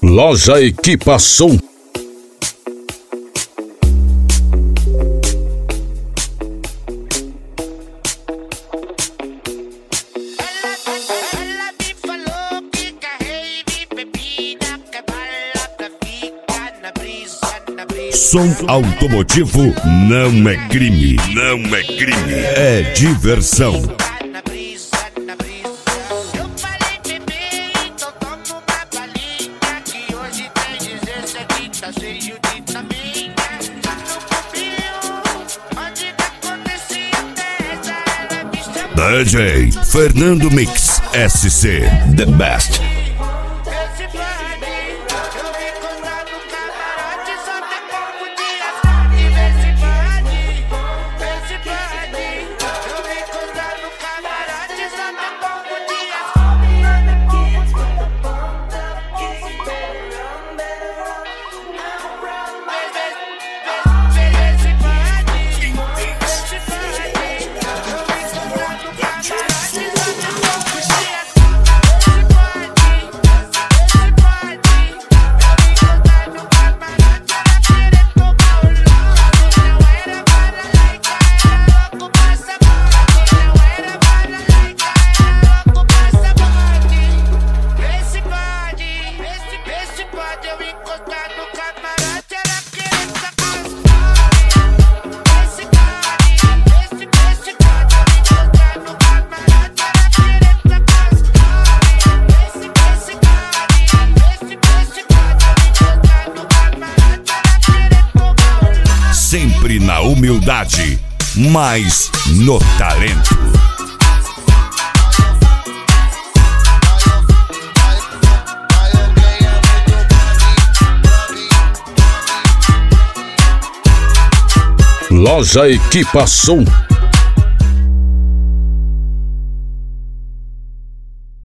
Loja Equipa Som. Som automotivo não é crime, não é crime, é diversão. DJ Fernando Mix SC, the best. Sempre na humildade, mas no talento. Loja Equipa Som.